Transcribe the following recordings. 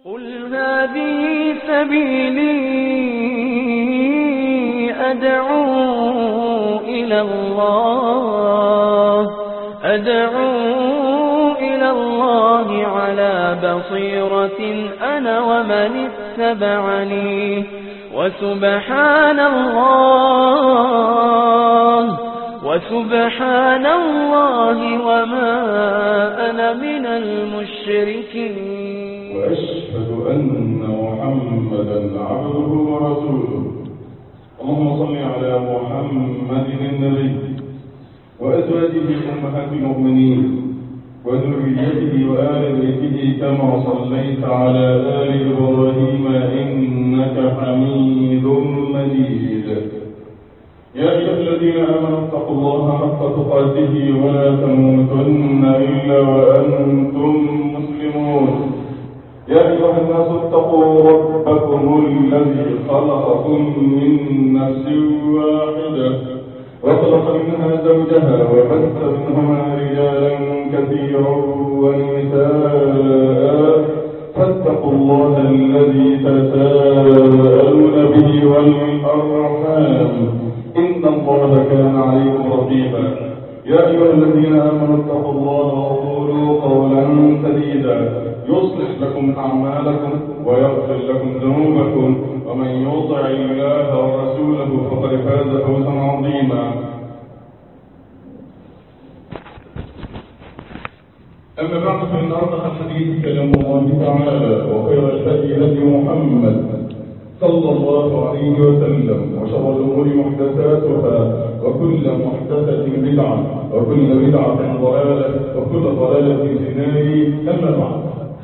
قل هذه سبيلي أدعو إلى الله على بصيرة أنا ومن اتبعني وسبحان الله وما أنا من المشركين. وأشهد أن محمدا عبده ورسوله. اللهم صل على محمد النبي وأزواجه أمهات المؤمنين وذريته وآل بيته كما صليت على آل إبراهيم إنك حميد مجيد. يا أيها الذين آمنوا اتقوا الله حق تقاته ولا تموتن إلا وأنتم مسلمون. يا أيها الناس اتقوا ربكم الذي خلقكم من نفس واحدة وخلق منها زوجها وبث منهما رجالا كثيرا ونساء فاتقوا الله الذي تساءلون به والأرحام إن الله كان عليكم رقيبا. يا أيها الذين آمنوا اتقوا الله وقولوا قولا سديدا يصلح لكم أعمالكم ويغفر لكم ذنوبكم ومن يطع الله ورسوله فقد فاز فوزا عظيما. أما بعد فإن أصدق الحديث كلام الله تعالى وخير الهدي هدي محمد صلى الله عليه وسلم وشر الأمور محدثاتها وكل محدثة بدعة وكل بدعة ضلالة وكل ضلالة في النار. أما بعد،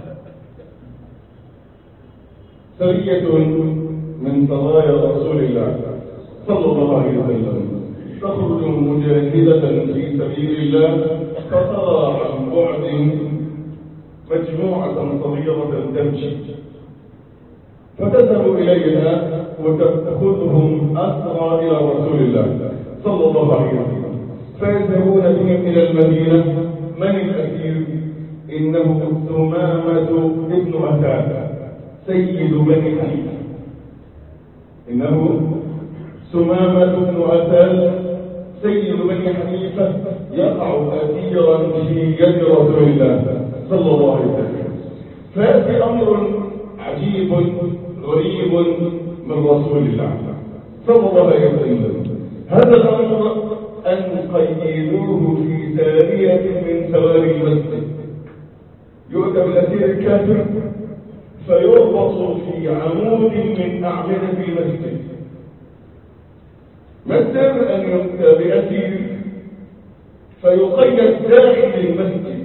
سرية من سرايا رسول الله صلى الله عليه وسلم تخرج مجاهدة في سبيل الله فترى عن بعد مجموعة صغيرة تمشي فتذهب إليها وتأخذهم أسرى إلى رسول الله صلى الله عليه وسلم فيذهبون بهم إلى المدينة. من الأسير؟ إنه ثمامة ابن أثان سيد بني حنيفة. إنه ثمامة بن أثان سيد بني حنيفة يقع أسيرا في يد رسول الله صلى الله عليه وسلم. فهذا أمر عجيب غريب من رسول الله صلى الله عليه وسلم. هذا الأمر أن قيدوه في سارية من سواري المسجد. يؤتى بالأسير الكافر فيربط في عمود من أعمدة المسجد. ما السر أن يؤتى بأسير فيقيد داخل المسجد؟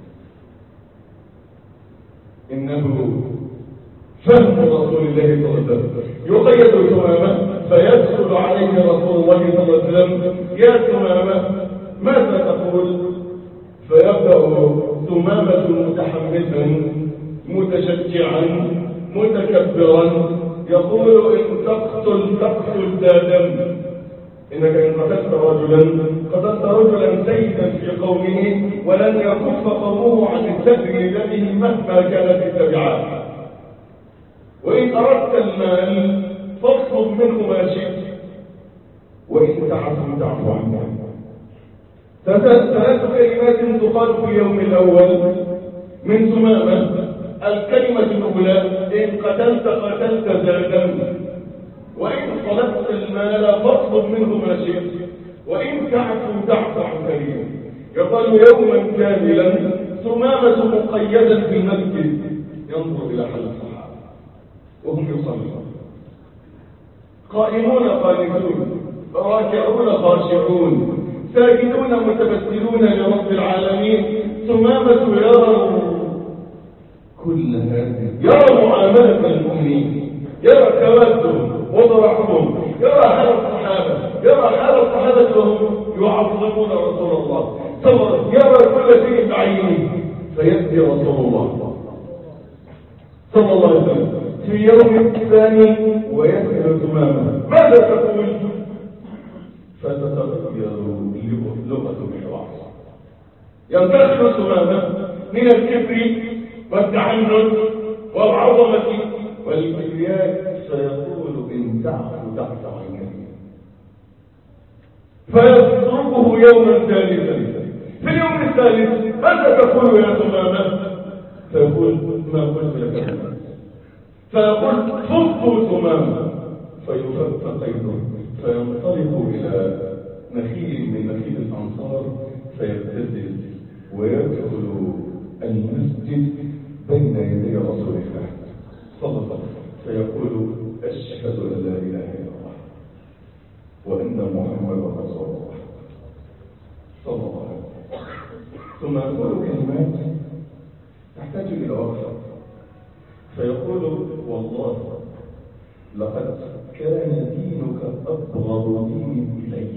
إنه فهم رسول الله صلى الله عليه وسلم. يقيد ثمامة فيدخل عليه رسول الله صلى الله عليه وسلم: يا ثمامة ماذا تقول؟ فيبدأ ثمامة متحمسا متشجعا متكبرا يقول: إن تقتل ذا دم. إنك إن قتلت رجلا سيدا في قومه ولن يكف قومه عن السبر لدمه مهما كانت التبعات. وإن أردت المال فاطلب منه ما شئت، وإن تعفو عنه. ثلاث كلمات تقال في اليوم الأول من ثمامة. الكلمة الأولى: إن قتلت ذا دم، وإن طلبت المال فاطلب منه ما شئت، وإن تعفو عن كريم. يقال يوما كاملا ثمامة مقيدا في المسجد ينظر إلى حل الصحابة وهم يصلون، قائمون قانتون، راكعون خاشعون، ساجدون متبتلون لرب العالمين. ثمامة يرى كل هذه، يرى معاملة المؤمنين، يرى كوادهم وضرعهم، يرى حال الصحابة وهم يعظمون رسول الله، يرى كل شيء بعينه. فيأتي رسول الله صلى الله عليه وسلم في يوم الثاني ويسأل ثمامة: ماذا تقول؟ فتتغير لغة الحوار. ينتقل ثمامة من الكبر والتعنت وضعف والعظمة والكبرياء سيقول إن تعفو تحت عينيه، فيصرفه يوما ثالثا. في اليوم الثالث ماذا تقول يا ثمامة؟ فيقول ما قلت لك، فيقول فكوا ثمامة، فيفك قيده، فينطلق إلى نخيل من نخيل الأنصار فيغتسل ويدخل المسجد بين يدي رسول الله صلى الله عليه وسلم فيقول أشهد أن لا إله إلا الله وأن محمدا رسول الله صلى الله عليه وسلم. ثم يقول كلمات تحتاج إلى وقفة، فيقول والله لقد كان دينك أبغض دين إلي،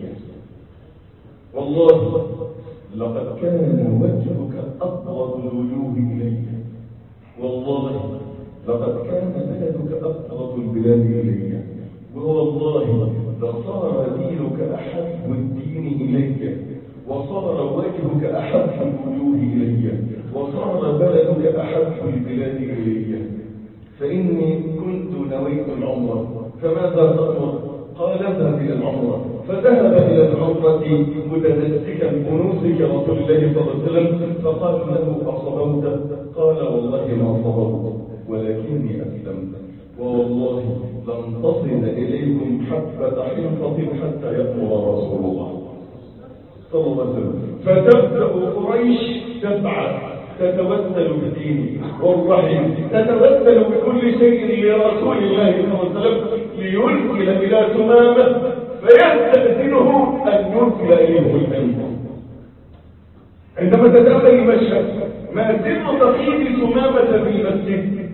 والله لقد كان وجهك أبغض الوجوه إلي، والله لقد كان بلدك أبغض البلاد إلي، والله لصار دينك أحب الدين إلي، وصار وجهك أحب الوجوه إلي، وصار بلدك أحب البلاد إلي، فإني كنت نويت العمرة فماذا تأمر؟ قال اذهب إلى العمرة، فذهب إلى العمرة متمسكا بنوسك رسول الله صلى الله عليه وسلم، فقال له أصبوت؟ قال والله ما صبرت ولكني أسلمت، ووالله لن تصل إليكم حبة حنطة حتى يأمر رسول الله صلى الله عليه وسلم. فتبدأ قريش تسعى تتوسل بدينه والرحم، تتوسل بكل شيء لرسول الله صلى الله عليه وسلم ليرسل إلى ثمامة فيستأذنه أن يرسل إليه الحنطة. عندما تتأمل المشهد ما سر تقييد ثمامة في المسجد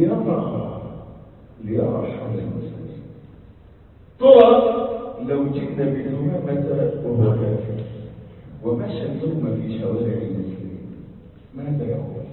ليرى حال المسلمين. ترى لو جئنا بثمامة وهو كافر ومشى ثم في شوارع المسلمين ماذا يقول؟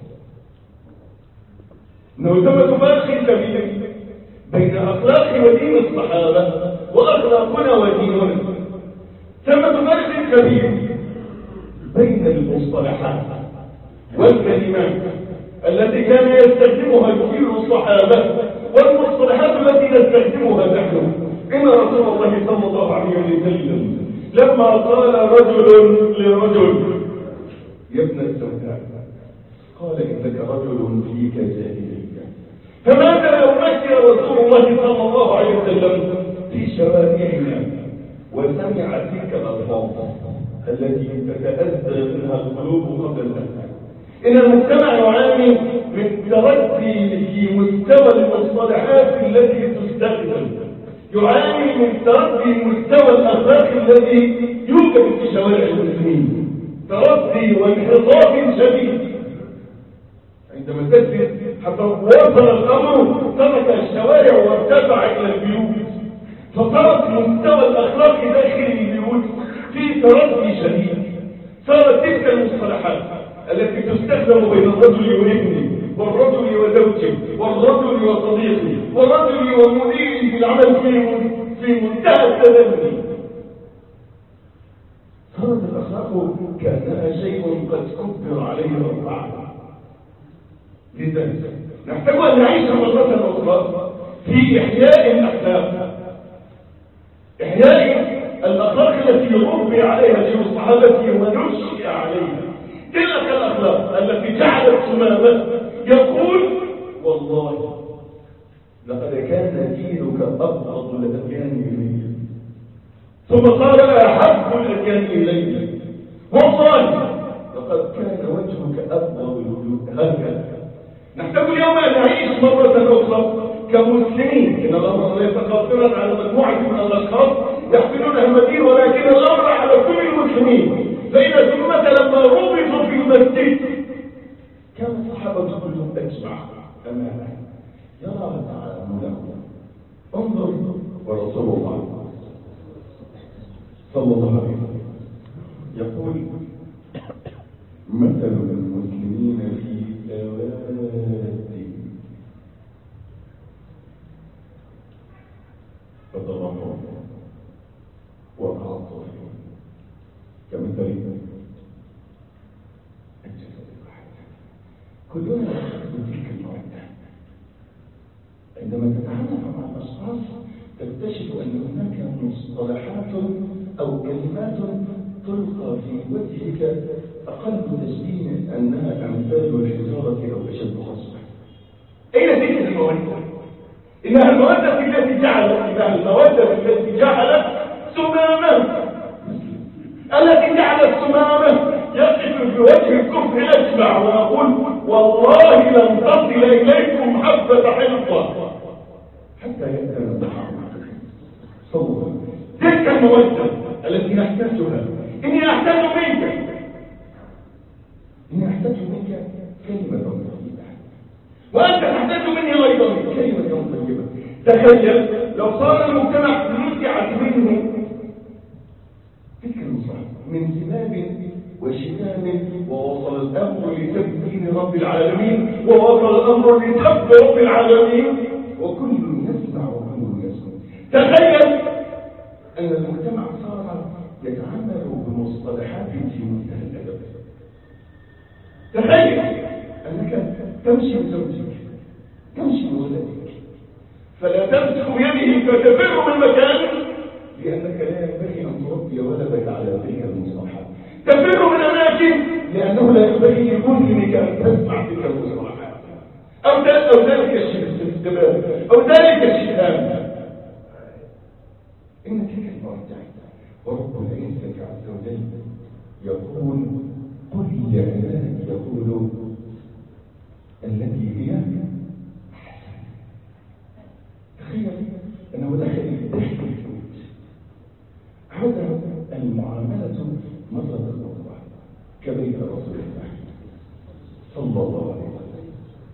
انه فرق كبير بين اخلاق ودين الصحابه واخلاقنا وديننا. ثمة فرق كبير بين المصطلحات والكلمات التي كان يستخدمها جيل الصحابه والمصطلحات التي نستخدمها نحن. ان رسول الله صلى الله عليه وسلم لما قال رجل لرجل يا ابن السوداء قال إنك رجل فيك جاهلية، فماذا لو مشي رسول الله صلى الله عليه وسلم في شوارعنا وسمع تلك الألفاظ التي تتأذى منها القلوب قبل الأسماء؟ إن المجتمع يعاني من تردي في مستوى المصطلحات التي تستخدم، يعاني من تردي مستوى الأخلاق الذي يوجد في شوارع المسلمين، تردي وانحطاط شديد. عندما تجد حتى وصل الأمر ترك الشوارع وارتفع إلى البيوت، فصارت مستوى الأخلاق داخل البيوت في تردي شديد. صارت تلك المصطلحات التي تستخدم بين الرجل وابنه والرجل وزوجه والرجل وصديقه والرجل ومديره في العمل في منتهى التدني. صارت الأخلاق كأنها شيء قد كبر عليه الرفع. لذلك نحتاج أن نعيش مرة أخرى في إحياء الأخلاق، إحياء الأخلاق التي ربي عليها جيل الصحابة ونشأ عليها، تلك الأخلاق التي جعلت ثمامة يقول والله لقد كان دينك أبغض الأديان إلي، ثم قال أحب الأديان إلي، والله لقد كان وجهك أبغض الوجوه. هكذا نحتاج اليوم أن نعيش مرة أخرى كمسلمين. إن الأمر ليس قاصرا على مجموعة من الأشخاص يحملون هم الدين، ولكن الأمر على كل المسلمين. فإن ثمامة لما ربطوا في المسجد كان الصحابة كلهم أجمع أمامه يرى تعامله. انظر ورسول الله صلى الله عليه وسلم يقول مثل المسلمين في توادهم وتضامنهم وتعاطفهم كمثل الجسد الواحد، كلنا نحب تلك المودة، عندما تتعامل مع الأشخاص تكتشف أن هناك مصطلحات أو كلمات تلقى في وجهك أقل تشبيه أنها أمثال الحجارة أو أشد خصبة. أين تلك المودة؟ إنها المودة التي جعلت سمامة، التي جعلت سمامة يقف في وجه الكفر أسمع وأقول والله لن تصل إليكم حبة حنطة حتى يأتي الضحى. صور تلك المودة التي نحتاجها. إني أحتاج منك كلمة طيبة، وأنت تحتاج مني أيضا كلمة طيبة. تخيل لو صار المجتمع نزعت منه تلك المصاحبة من سباب وشتام، ووصل الأمر لسب دين رب العالمين، ووصل الأمر لسب رب العالمين، وكل يسمع وكل يسمع. تخيل أن المجتمع صار يتعامل بمصطلحات في منتهى الأدب. تخيل أنك تمشي بزوجك، تمشي بولدك، فلا تمسك بيده فتفر من مكانك، لأنك لا ينبغي أن تربي ولدك على تلك المصطلحات. تفر من أماكن لأنه لا ينبغي لمسلمك أن تسمع تلك المصطلحات، أو ذلك الشباب أو ذلك الشتام. إن تلك المرجع ورب العزة عز وجل يقول قل يا عبادي يقول التي هي أحسن. تخيل أنه دخل البيت هذا المعاملة مرة أخرى كبيت رسول الله صلى الله عليه وسلم.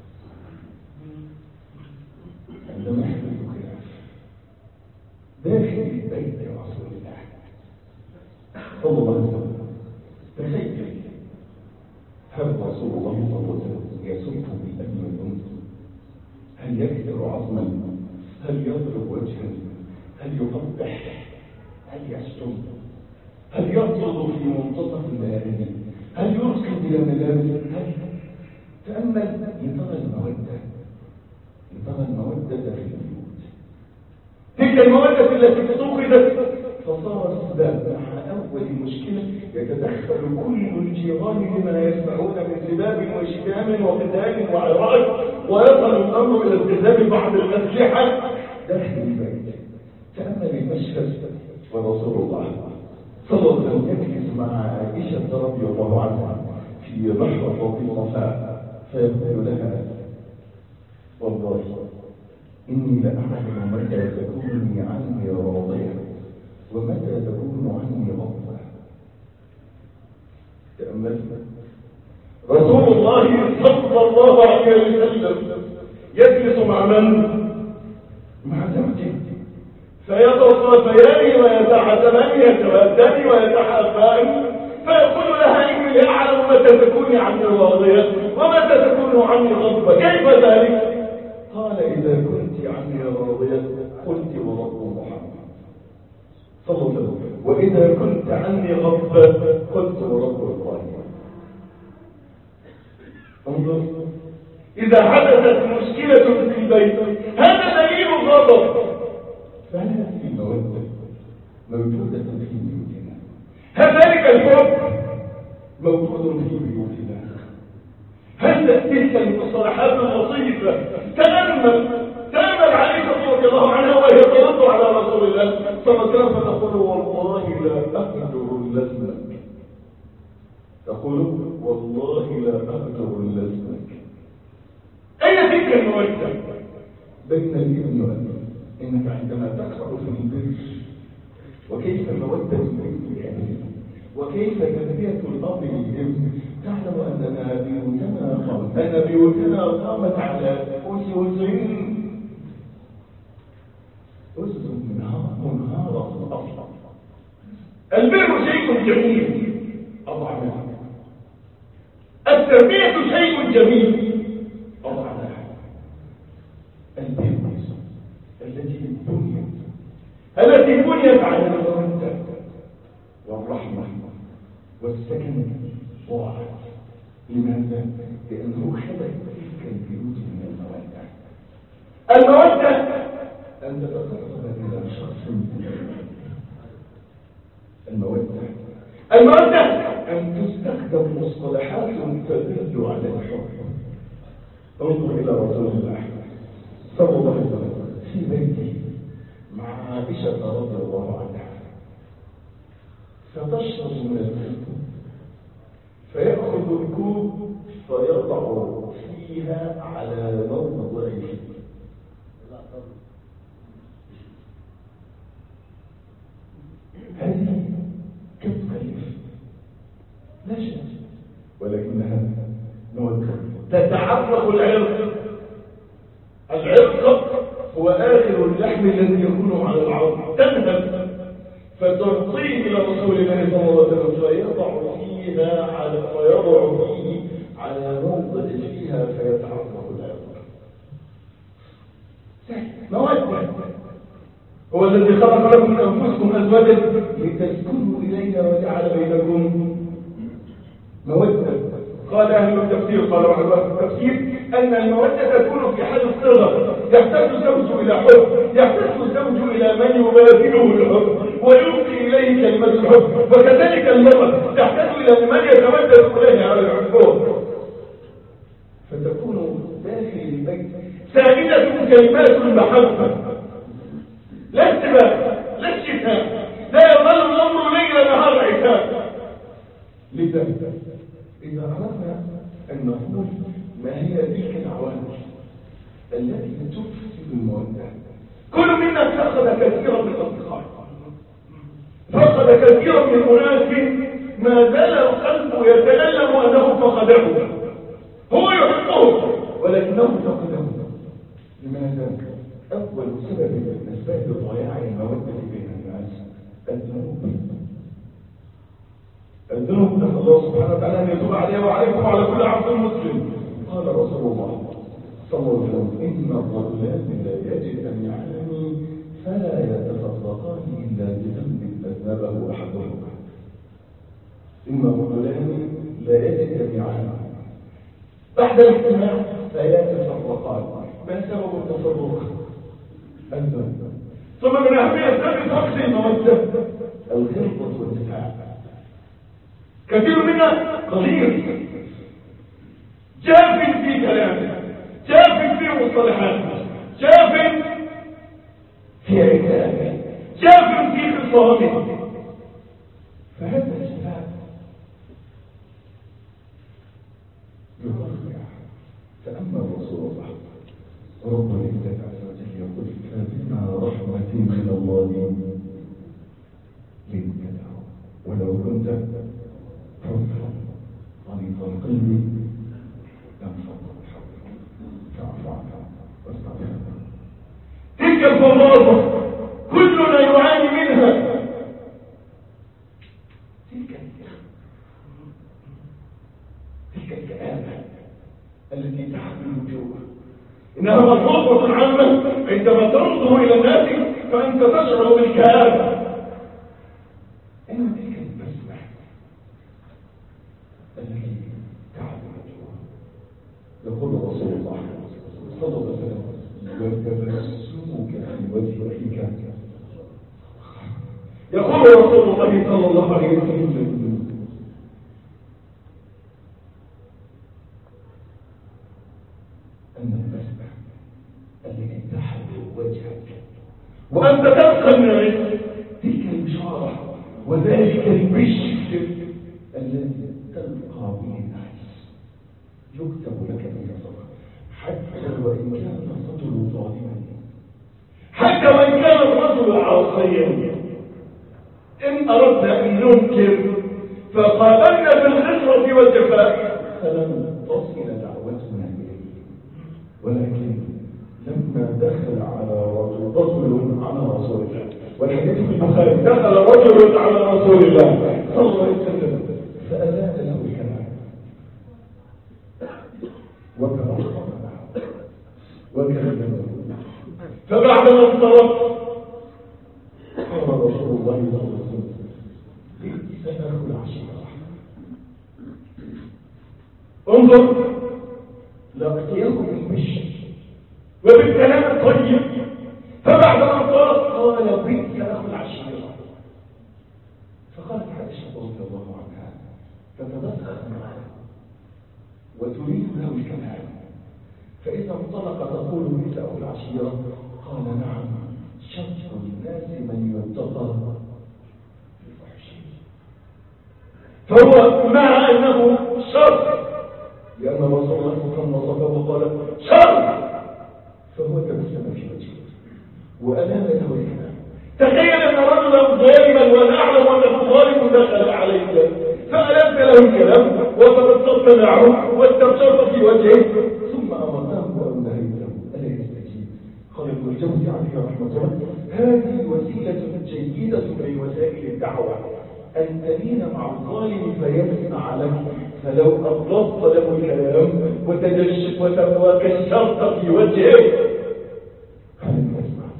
عندما يحدث خلاف داخل بيت رسول الله صلى الله عليه وسلم، تخيل هل رسول الله صلى الله عليه وسلم يسب بالأمن والأنس؟ هل يكسر عظما؟ هل يضرب وجها؟ هل يقبح؟ هل يشتم؟ هل يطرد في منتصف الليالي؟ هل يركض إلى ملابس؟ هل تأمل لترى المودة في البيوت، تلك المودة التي فقدت، فصار السباب مع أول مشكلة يتدخل كل الجيران لما يسمعون من سباب وشتام وقتال وعراك، ويصل الأمر إلى استخدام بعض الأسلحة داخل البيت. تأمل المشهد ورسول الله صلى الله عليه وسلم يجلس مع عائشة رضي الله عنها في محرة الصفاء فيقول لها والله إني لأعلم متى تكوني عني راضية ومتى تكون عني غضبة. تأمل رسول الله صلى الله عليه وسلم يجلس مع من؟ مع زوجه، فيتصافيان ويتعاتبان يتودان ويتحابان، فيقول لها إني لأعلم متى تكوني عني راضية ومتى تكون عني غضبة. كيف ذلك؟ قال إذا كنت عني راضية قلت ورب محمد صلى الله عليه وسلم، وإذا كنت عني غضبة قلت ورب الظالمين. انظر، إذا حدثت مشكلة في البيت هذا دليل الغضب، فهذه المودة موجودة في بيوتنا، هذلك الحب موجود في بيوتنا. هل تلك المصطلحات اللطيفة؟ تأمل عائشة رضي الله عنها وهي ترد على رسول الله صلى الله عليه وسلم فتقول والله لا أهجر لسنك، تقول والله لا أهجر لسنك. أين تلك المودة بين الابن والابن؟ إنك عندما تقرأ في البر وكيف المودة بين الابن وكيف تربية الأب للابن، تعلم أن بيوتنا قامت على أسس منهارة أصلا. البر شيء جميل أضعناه، التربية شيء جميل أضعناه. البر التي بنيت على المودة والرحمة والسكن ضاعت. لماذا؟ لأنه خلق تلك البيوت من المودة. المودة أن تتقرب إلى شخص. المودة أن تستخدم مصطلحات تدل على الحب. انظر إلى رسول الله صلى الله عليه وسلم في بيته مع عائشة رضي الله عنها، فتشرب من الكوب فيأخذ الكوب فيضع فيها على موضعه. هذه كم تكلف؟ لا شيء، ولكنها مودة. تتعرق العرق هو آخر اللحم الذي يكون على العظم، تذهب فتعطيه إلى رسول الله صلى الله عليه وسلم فيضع فيه على موضع فيها فيتعرق العرق. مودة. هو الذي خلق لكم من أنفسكم أزواجا لتسكنوا إليها وجعل بينكم مودة. قال أهل التفسير، قال أهل التفسير أن المودة تكون في حال الصغر، يحتاج الزوج إلى حب، يحتاج الزوج إلى من يبادله الحب ويلقي إليه كلمة الحب، وكذلك المرأة تحتاج إلى من يتودد إليه على الحب، فتكون داخل البيت سائدة كلمات المحبة، لا استباء لا الشتاء، لا يظل الأمر ليل نهار عتاب. لذا إذا أردنا أن نقول ما هي تلك العوامل التي تفسد المودة، كل منا فقد كثيرا من الأصدقاء، فقد كثيرا من أناس ما زال القلب يتألم أنه فقده. هو يحبه ولكنه فقده. لماذا؟ أول سبب من أسباب ضياع المودة بين الناس الذنوب. نسأل الله سبحانه وتعالى أن يتوب عليه وعليكم وعلى كل عبد مسلم. قال رسول الله صلى الله عليه وسلم: إن الرجلان لا يجد أن يعلمي فلا يتفرقان إلا بذنب أذنبه أحدهما. إن الرجلان لا يجد أن يعلمي بعد الاجتماع لا يتفرقان. ما سبب التفرق؟ الذنب. ثم من أهمية ذنب فقد المودة الغلظة والنفاق. كثير منا قليل جاف في كلامه، جاف في مصطلحاته، جاف في عتابه، جاف في خصامه. فهذا الشباب يضيع. فأما رسول الله رب العزة عز وجل يقول: فبما رحمة من الله لنت لهم ولو كنت فظا غليظ القلب لانفضوا من حولك فاعف عنهم واستغفر لهم. تلك الفظاظة كلنا يعاني منها. تلك الكآبة التي تحمل الوجوه، إنها مطلوبة عامة. عندما تنظر إلى الناس فأنت تشعر بالكآبة. إنما تلك البسمة التي تعمل الوجوه، يقول رسول الله صلى الله عليه وسلم: وتبسمك في وجهك. يقول رسول الله صلى الله عليه وسلم: أن البسمة التي تحمل وجهك وأنت تبقى الناس، تلك البشارة وذلك البشر الذي تلقى به الناس يكتب لك من الصبر، حتى وإن كان الرجل ظالما، حتى وإن كان الرجل عاصيا. إن أردنا أن ننكر فقابلنا بالخسرة والجفاء فلم تصل دعوتنا إليه. ولكن لما دخل على رجل على رسول الله، والحديث في البخاري: دخل رجل على رسول الله صلى الله عليه وسلم فأذان له الكلام وترحم له وكلمه. فبعد ما انصرف قال رسول الله صلى الله عليه وسلم: سأخذ العشيرة. انظر، لقياه بالبشر وبالكلام الطيب. فبعد ما انطلق قال بئس اخو العشيره. فقالت عائشه رضي الله عنها تتبسخ معه وتريد له الكلام، فاذا انطلق تقول بئس اخو العشيره. قال نعم، شر الناس من يتقى فهو مع انه شر، لان رسول الله كان وصفه وقال شر، فهو تبسم في وجهه والام له الكلام. تخيل ان رجلا ظالما وانا اعلم انه ظالم دخل عليك فالمت له الكلام وتبسطت معه واستبشرت في وجهه ثم امرته او نهيته الا يستجيب. قال ابن الجوزي عليه رحمه الله هذه الوسيله الجيده من وسائل الدعوه، أن تلين مع الظالم فيسمع لك، فلو أطلقت له الكلام وكشرت في وجهه فلن يسمع.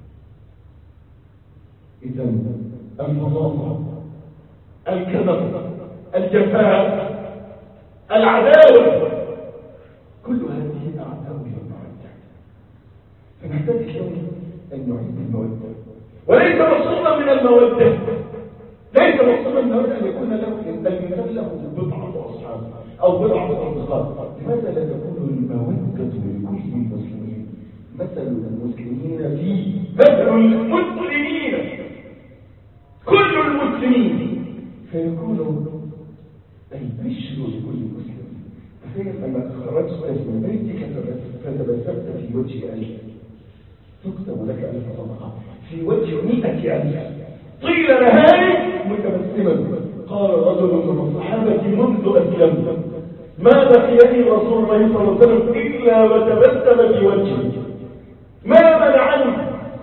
إذا الفظاظة، الكذب، الجفاء، العداوة، كل هذه أعداء للمودة. فنحتاج اليوم أن نعيد المودة، وليس مقصودا من المودة، ليس مقصودا من أن يكون له الإنسان له بضعة أصحاب أو بضعة أصدقاء. لماذا لا تكون المودة لكل المسلمين مثل المسلمين في مثل المسلمين كل المسلمين، فيكون البشر لكل مسلم. تخيل أنك خرجت من بيتك فتبسمت في وجه ألف تكتب لك 1000 صدقة، في وجه 100,000 طيل نهاري متبسما. قال رجل من الصحابة منذ أسلمت ما لقيني رسول الله صلى الله عليه وسلم إلا وتبسم في وجهي، ما منعني.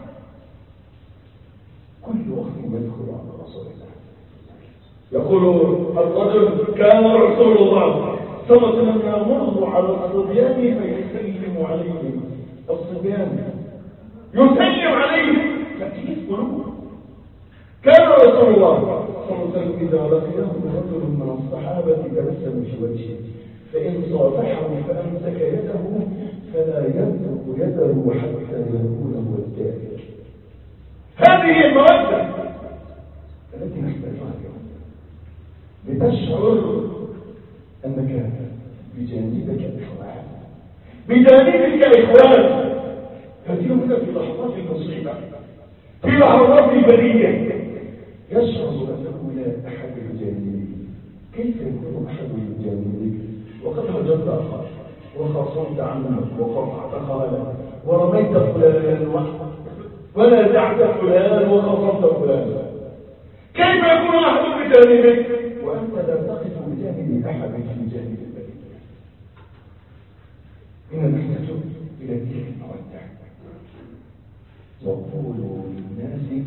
كل وقت يدخل على رسول الله. يقول الرجل كان رسول الله صلى الله عليه وسلم يمر على الصبيان فيسلم عليهم، الصبيان يسلم عليهم تكليف قلوب. كان رسول الله صلى الله عليه وسلم إذا لقيه رجل من الصحابة تبسم في وجهه، فإن صافحه فأمسك يده فلا يمسك يده حتى يكون هو الثالث. هذه المودة التي نحتاجها اليوم لتشعر أنك بجانبك إخوان، بجانبك إخوان. فاليوم في لحظات المصيبة، في لحظات البرية، يشعر أنه لا أحد بجانبه. كيف يكون أحد بجانبك وقد هجرت أخاك وخاصمت عنك وقطعت خالك ورميت فلان ونازعت فلان وخاصمت فلان؟ كيف يكون أحد بجانبك وأنت لا تقف بجانب أحد في جانب البرية؟ إن نحتاج إلى تلك المودة. وقولوا للناس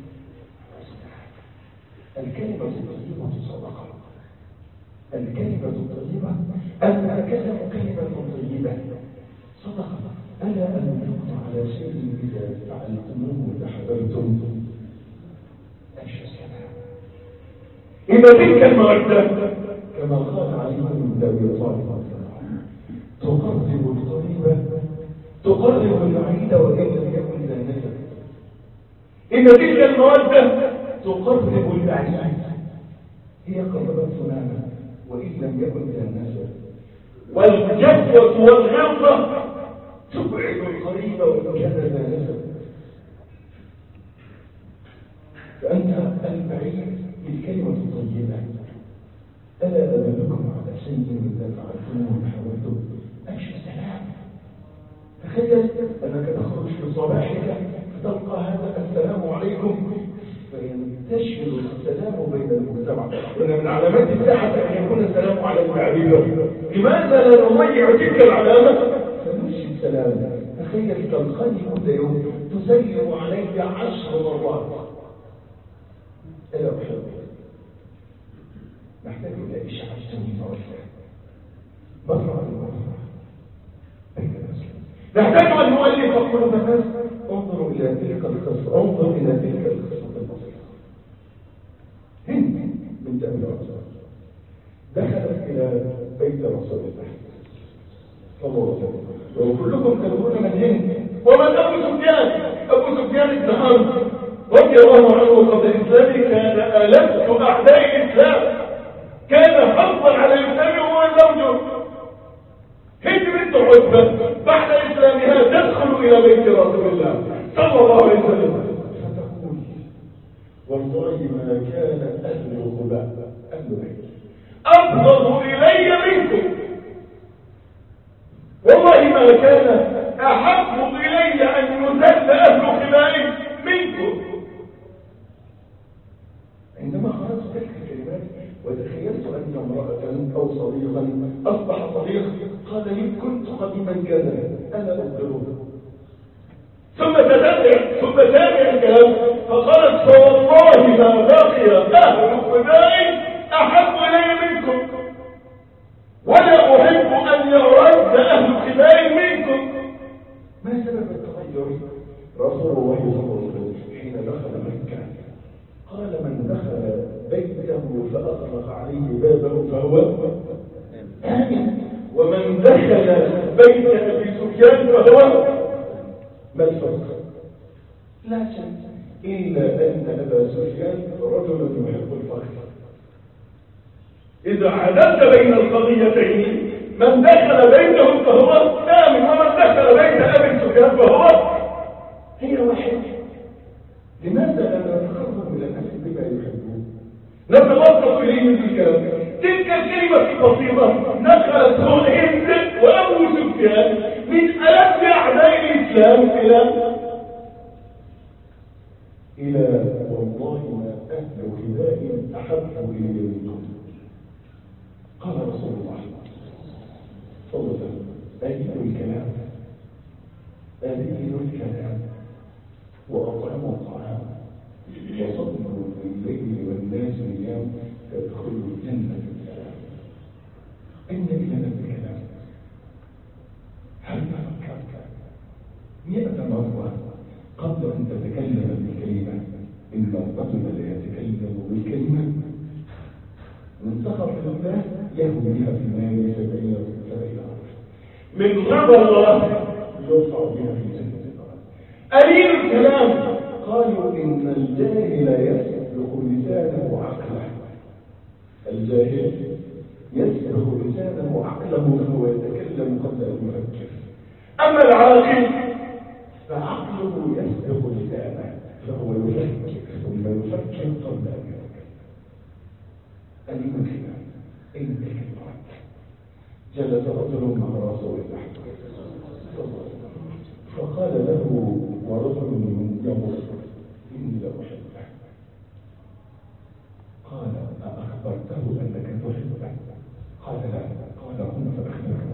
الكلمة الطيبة صدقة. الكلمة الطيبة أن أتكلم كلمة طيبة صدقة. ألا أدلكم على شيء إذا فعلتموه وتحذرتم أيش السلام. إذا تلك المودة كما قال علي بن أبي طالب تقرب القريب تقرب البعيد وإن لم يكن ذا نسب. إن تلك المودة تقرب البعيد، هي قربت فلانا وإن لم يكن ذا نسب. والجفوة والغلظة تبعد القريب وإن كان ذا نسب. فأنت البعيد بالكلمة الطيبة. ألا أدلكم على شيء إذا فعلتموه وحاولتم أيش السلام. تخيل أنك تخرج في صباحك فتلقى هذا السلام عليكم فينتشر السلام بين المجتمع. وإن من علامات الساعة أن يكون السلام على المعرفة. لماذا لا نضيع تلك العلامة فنمشي السلام؟ تخيل تلقاني كل يوم تسلم علي 10 مرات. ألا أحبك نحتاج إلى إشعاع السنين مطرح المطرح بين الناس. نحتاج أن نؤلف قلوب الناس. انظروا إلى تلك القصة، انظر إلى تلك القصة البسيطة. هند بنت أبي العاص دخلت إلى بيت رسول الله صلى الله عليه وسلم. وكلكم تدعون من هند. ومن أبو سفيان؟ أبو سفيان بن حرب رضي الله عنه قبل الإسلام كان ألد أعداء الإسلام، كان حظا على الإسلام وهو زوجه. هند بنت عتبة بعد إسلامها تدخل إلى بيت رسول الله صلى الله عليه وسلم فتقول: والله ما كان أهل قباء أهل بيت أبغض إلي منكم، والله ما كان أحب إلي أن يذل أهل قباء منكم. عندما خرجت تلك الكلمات وتخيلت أن امرأة أو صديقا أصبح صديق قال لي: كنت قديما كذا أنا أقدره. ثم تابع الكلام فقالت: فوالله ما بقي أهل قباء أحب إلي منكم، ولا أحب أن يرد أهل قباء منكم. ما سبب التغير؟ رسول الله صلى الله عليه وسلم حين دخل مكة قال: من دخل بيته فأغلق عليه بابه فهو آمن، ومن دخل بيت أبي سفيان فهو ما الفرق؟ لا شيء، إلا أن أبا سفيان رجل يحب الفخر. إذا عدلت بين القضيتين من دخل بيته فهو آمن، ومن دخل بيت أبي سفيان فهو هي واحدة. لماذا لا نتقرب إلى الناس بما يحبون؟ نتوقف إليهم بالكلام. تلك الكلمة البسيطة نقلته هند وأبو سفيان من ألد أعداء الإسلام إلى والله ما أهل خباء أحب إلي منكم. قال رسول الله صلى الله عليه وسلم: أدين الكلام وأطعموا الطعام وصدقوا بالليل والناس نيام تدخلوا الجنة بالسلام. إن لنا الكلام. هل فكرت 100 مرة قبل أن تتكلم بالكلمة إن الرجل لا يتكلم بالكلمة من سخط الله يهوي بها في النار 70 عرش، من غضب الله يرفع بها في جنة النار. قليل الكلام قالوا إن الجاهل يسبق لسانه عقله، الجاهل يسبق لسانه عقله فهو يتكلم قبل أن يفكر، أما العاقل فعقله يسبق لسانه فهو يفكر ثم يفكر قبل أن يفكر. قليل الكلام إن الكلمات. جلس رجل مع رسول الله فقال له ورجل يمر: إني لأحبه. قال: أخبرته أنك تحبه؟ قال: لا. قال: هنا فأخبره.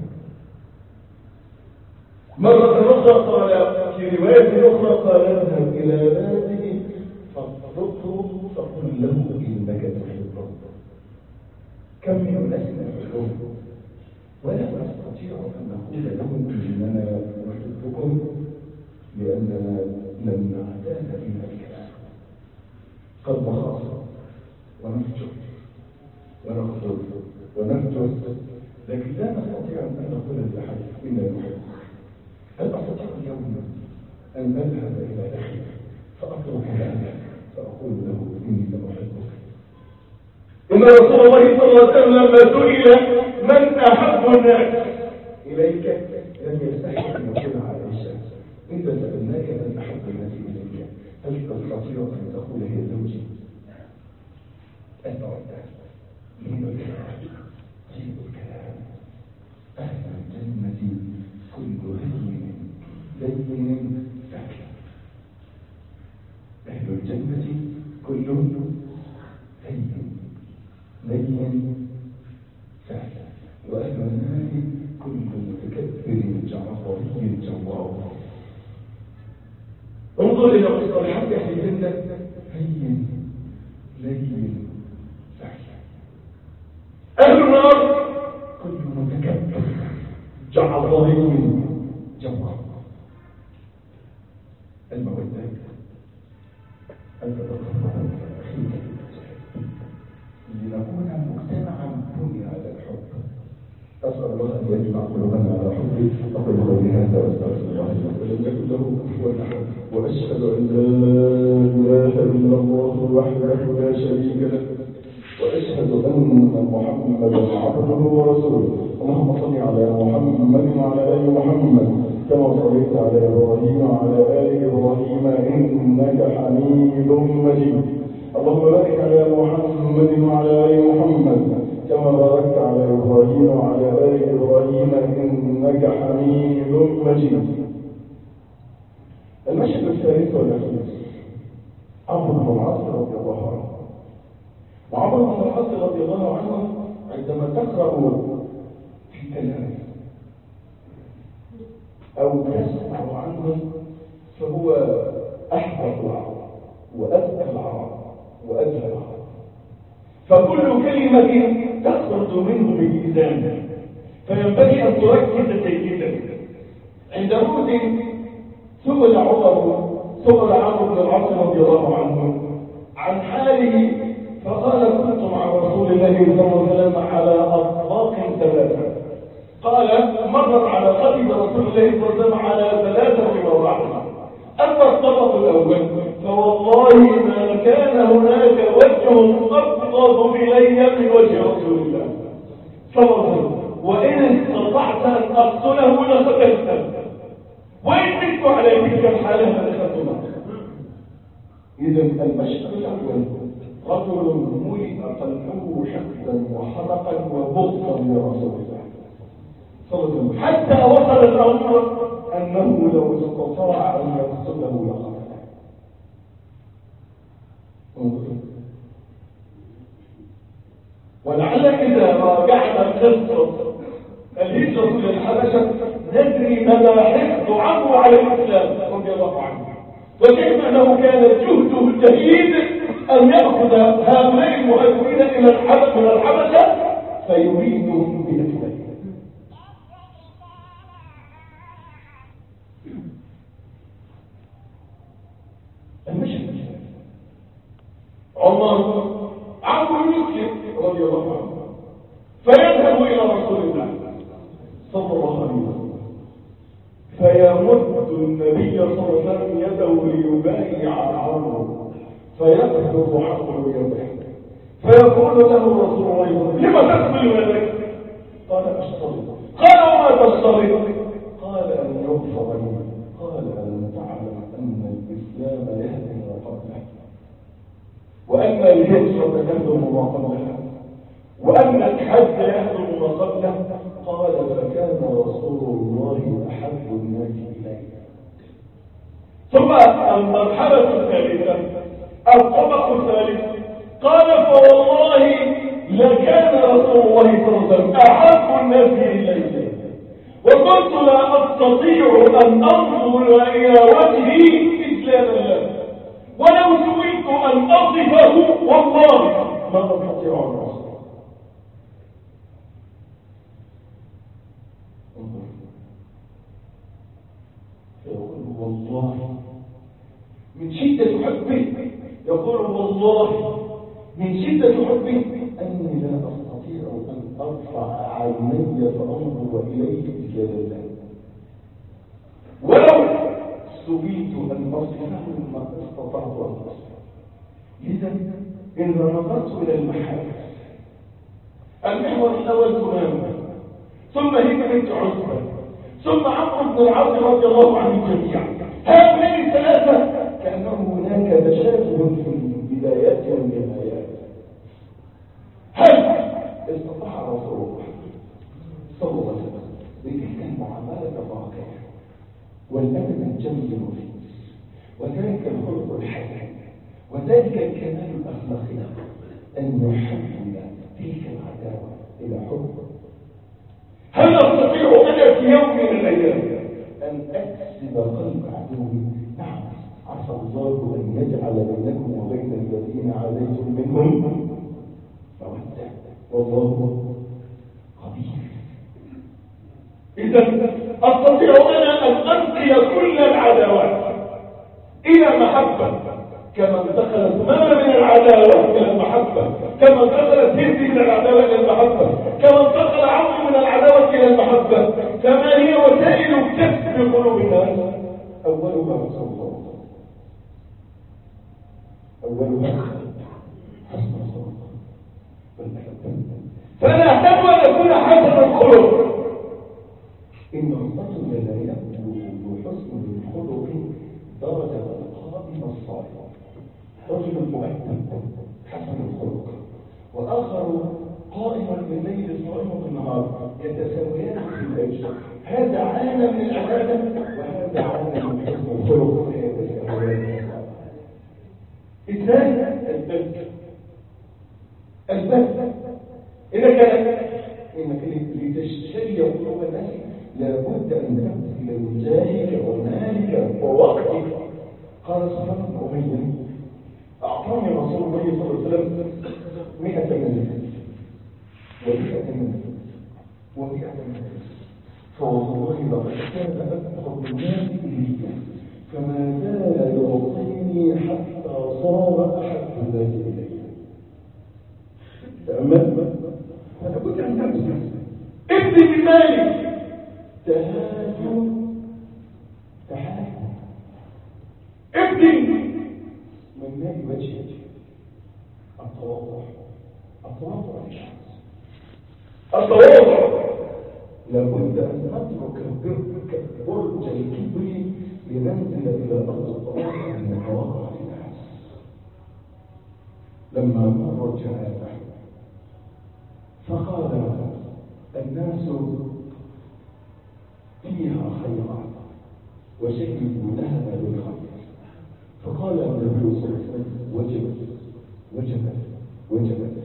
مرة أخرى قال في رواية أخرى قال: اذهب إلى بلده فاطلقه فقل له إنك تحبه. كم من ناس نحبهم ولا نستطيع أن نقول لهم إننا نحبكم لأننا لم نعتاد بها الكلام. قد نخاف ونفجر ونغضب ونفجر، لكن لا نستطيع أن نقول لأحد إننا نحبك. هل أستطيع اليوم أن أذهب إلى أخي فأترك ذلك فأقول له إني لأحبك؟ إن رسول الله صلى الله عليه وسلم لما سئل من أحب الناس إليك لم يستحي أن يقول عائشة: إذا سألناك من أحب الناس إليك هل تستطيع أن تقول هي زوجي؟ أنت عدت لين الكلام جيب الكلام. أهل الجنة كل هين لين ساكن. أهل الجنة كل هين لين سهل، وأهل النار كل متكبر جعفري جوار. انظر إلى مصطلحات أهل الجنة: هين لين سهل. أهل النار كل متكبر جعفري جوار. المودة أن تتقرب أخيك لنكون مجتمعا بني على الحب أسأل الله أن يجمع قلوبنا على حبه. أقول قولي هذا وأستغفر الله لي ولم يكن له كفوا أحد، وأشهد أن لا إله إلا الله وحده لا شريك له، وأشهد أن محمدا عبده ورسوله. اللهم صل على محمد وعلى آل محمد كما صليت على إبراهيم وعلى آل إبراهيم إنك حميد مجيد. اللهم بارك على محمد وعلى آل محمد كما باركت على إبراهيم وعلى آل إبراهيم إنك حميد مجيد. المشهد الثالث والأخير عمرو بن العاص رضي الله عنه. وعمرو بن العاص رضي الله عنه عندما تقرأ في الكلام أو تسمع عنه فهو أحبط العرب وأذكى العرب وأجهل العرب، فكل كلمة تخرج منه بميزان، فينبغي أن تركز جيدا. عند موت سئل عمرو بن العاص رضي الله عنه عن حاله فقال كنت مع رسول الله صلى الله عليه وسلم على أطباق ثلاثة. قال مرت على قدم رسول الله صلى الله عليه وسلم على 3 مراحل. أما الطبق الأول فوالله ما كان هناك وجه أبغض إلي من وجه رسول الله صلى الله عليه وسلم، وإن استطعت أن أقتله لقتلته، وإن كنت على تلك الحالة لدخلتها. إذا المشهد الأول رجل ملئ قلبه حقدا وحرقا وبغضا لرسول الله صلى الله عليه وسلم، حتى وصل الأمر أنه لو استطاع أن يقتله لقتله. ولعل إذا راجعنا قصة الهجرة إلى الحبشة ندري مدى حقد عمرو على الإسلام رضي الله عنه، وكيف أنه كان جهده الجهيد أن يأخذ هؤلاء المهاجرين إلى الحبشة فيريدهم بأكملهم. المشهد عمرو يسلم رضي الله عنه فيذهب إلى رسول الله صلى الله عليه وسلم فيمد النبي صلى الله عليه وسلم يده ليبايع عمرو فيقبض عمرو يده فيقول له رسول الله لما تقبل يدك؟ قال أشترط. قال وما تشترط؟ قال أن يغفر لي. قال ألم تعلم أن الإسلام يهدم ما قبله، وأن الهجرة تهدم ما قبلها، وأن الحج يهدم ما قبله؟ قال فكان رسول الله أحب الناس إليه. ثم المرحلة الثالثة الطبق الثالث قال فوالله لكان رسول الله صلى الله عليه وسلم أحب الناس إليه، وقلت لا أستطيع أن أنظر إلى وجهه إسلام الله، ولو سئلت أن أصفه والله ما أستطيع أن أصفه. فيقول والله من شدة حبه، يقول والله من شدة حبه أني لا أستطيع أن أرفع عيني فأنظر إليه إجلال الله، ولو سئلت أن أصفه ما استطعت أن أصفه. إذا إذا نظرت إلى المحور الأول تماما، ثم هند بنت عتبة، ثم عمرو بن العاص رضي الله عنه جميعا، هؤلاء الثلاثة كأنه هناك تشابه في البدايات والنهايات. هل استطاع رسول الله صلى الله عليه وسلم بتلك المعاملة الراقية والأدب الجميل فيه وذلك الخلق الحسن وذلك الكمال الأخلاقي أن يحول تلك العداوة إلى حب؟ هل أستطيع أنا في يوم من الأيام أن أكسب قلب عدوي؟ نعم، عسى الله أن يجعل بينكم وبين الذين عاديتم منهم مودة والله قدير. إذا أستطيع أنا أن أنقل كل العداوات إلى محبة، كما انتقلت ثمامة من العداوة إلى المحبة، كما انتقلت هند من العداوة إلى المحبة، كما انتقل عمرو من العداوة وسائل كسب قلوب الناس أولها حسن الخلق، أولها حسن الخلق. فلا أحتاج أن أكون حسن الخلق. إن الرجل لا يبلغ بحسن الخلق درجة القائم الصالح. رجل مؤدب حسن الخلق، وآخر قائم بالليل صائم بالنهار، يتساويان في الأجر. هذا عالم من العبادة وهذا عالم من حسن الخلق، فيتساويان. اثنان، البذل. إنك لتشتري قلوب الناس لابد أن تبذل من جاهك ومالك ووقتك. قال صفوان بن أمية: أعطاني رسول الله صلى الله عليه وسلم 100 منزل و100 منزل، فوالله لقد كان أكثر الناس إلي فما زال يعطيني حتى صار أحب الناس إلي. تأمل، فلا بد أن تبذل. ابذل بمالك، تهاجم، ابذل من مال وجهك. التواضع للشخص، التواضع. لابد أن نترك برج الكبر لننزل إلى أرض التواضع من تواضع الناس. لما مرت جنازة فقال الناس فيها خيرا وشهدوا لها بالخير، فقال النبي صلى الله عليه وسلم: وجبت.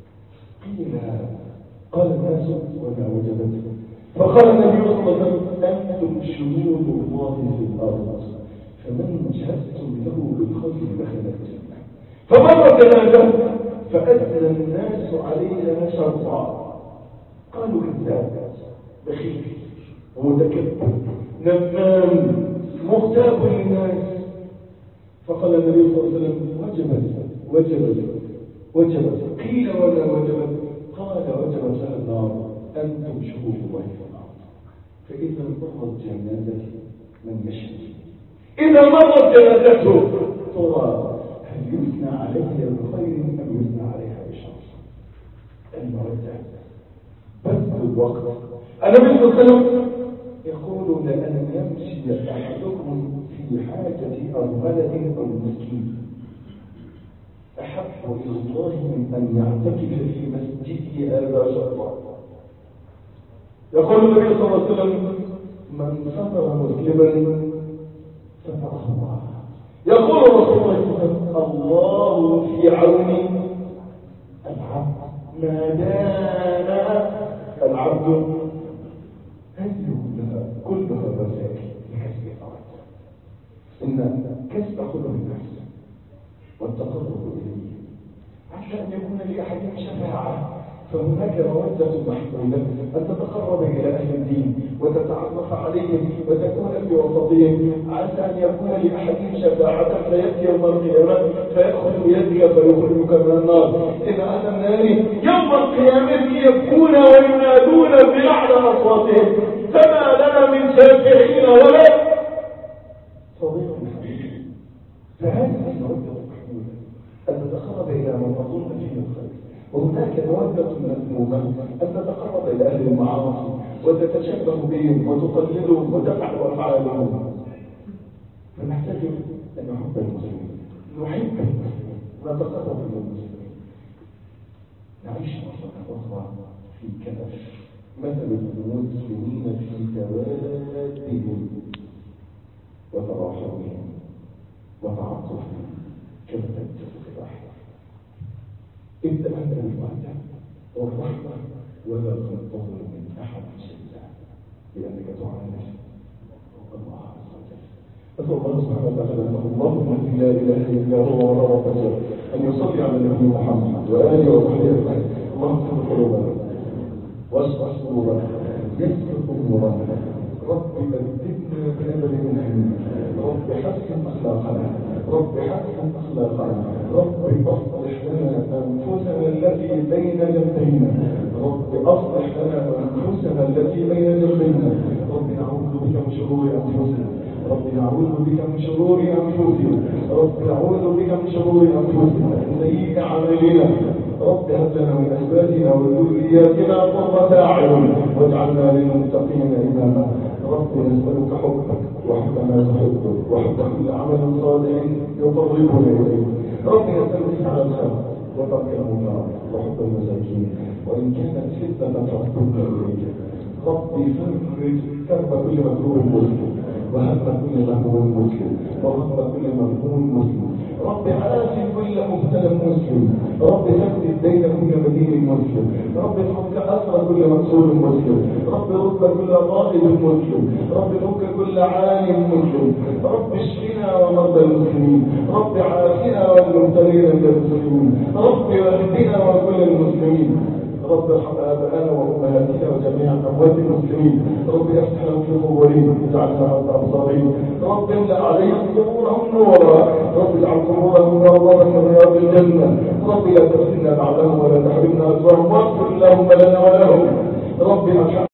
قال الناس: وما وجبت؟ فقال النبي صلى الله عليه وسلم: أنتم شهود الله في الأرض، فمن شهدتم له بالخير دخل الجنة. فمرت جنازة فأذن الناس عليها شرطا، قالوا: كذاب، بخيل، متكبر، نمام، مغتاب للناس. فقال النبي صلى الله عليه وسلم: وجبت. قيل: ولا وجبت؟ قال: وجبت لها النار، أنتم شهود الله في الأرض. فإذا مرت جنازة من يشهد، إذا مرت جنازته ترى هل يثنى عليها بخير أم يثنى عليها بشر؟ المودة، بذل الوقت. النبي صلى الله عليه وسلم يقول: لأن يمشي أحدكم في حاجة أرملة أو مسكين أحب إلى الله من أن يعتكف في مسجده هذا شرا. يقول النبي صلى الله عليه وسلم: من ستر مسلما ستره الله. يقول رسول الله صلى الله عليه وسلم: الله في عون العبد ما دام العبد. هذه كلها مساكن لكسب الأرض. إن كسب خلق النفس والتقرب إليه عشان أن يكون لأحد شفاعة، فهناك مودة محمولة أن تتقرب إلى أهل الدين وتتعرف عليهم وتكون في وسطهم، عسى أن يكون لأحد شفاعة فيأتي يوم القيامة فيأخذ يدك فيخرجك من النار. إن أهل النار يوم القيامة يبكون وينادون بأعلى أصواتهم: فما لنا من شافعين ولا صديق حبيب. فهذه المودة محمولة أن تتقرب إلى من تظن فيه الخير، وهناك مودة مذمومة أن تتقرب إلى أهل المعاصي وتتشبه بهم وتقلدهم وتفعل أفعالهم. فنحتاج أن نحب المسلمين، نحب المسلمين، نتقرب إلى المسلمين، نعيش مرة أخرى في كنف مثل المسلمين في توادهم وتراحمهم وتعاطفهم كما تتفق الأحوال. ابدأ أنت بالمودة والرحمة ولا تنتظر من أحد شيئا، لأنك تعاني الله عز وجل. أسأل الله سبحانه وتعالى اللهم لا إله إلا هو ولا رب أن يصلي على النبي محمد وآله وصحبه أجمعين. اللهم اغفر قلوبنا واشرح صدورنا، يسر أمورنا، رب أدبنا بأمر من علم، رب حسن أخلاقنا، رب حسن أخلاقنا، رب أصلح لنا أنفسنا التي بين جنبينا، رب أصلح لنا أنفسنا التي بين جنبينا، رب نعوذ بك من شرور أنفسنا، رب نعوذ بك من شرور أنفسنا، رب نعوذ بك من شرور أنفسنا، من سيئ أعمالنا، رب هب لنا من أزواجنا وذرياتنا قرة أعين واجعلنا للمتقين إماما. رب نسألك حبك وحب ما تحبك وحب كل عمل صالح يقربنا إليك. رب نسألك على الخير وترك المنكر وحب المساكين، وإن كانت فتنة فاردنا إليك. رب فرج كرب كل مكروه مسلم، وهم كل مهموم مسلم، وهم كل مفهوم مسلم. رب عافي كل مبتلى مسلم، رب سدد دين كل مدين مسلم، رب فك أسر كل مكسور مسلم، رب رد كل قائد مسلم، رب فك كل عالم مسلم، رب اشفنا ومرضى المسلمين، رب عافنا والمبتلين من المسلمين، رب واهدنا وكل المسلمين، رب ارحم آباءنا وأمهاتنا وجميع أموات المسلمين، رب افتح لهم في قبورهم واجعلنا عند أبصارهم، رب املأ عليهم قبورهم نورا، رب اجعل قبورهم روضة من رياض الجنة، رب لا تفتنا بعدهم ولا تحرمنا أجرهم واغفر اللهم لنا ولهم، رب اجعل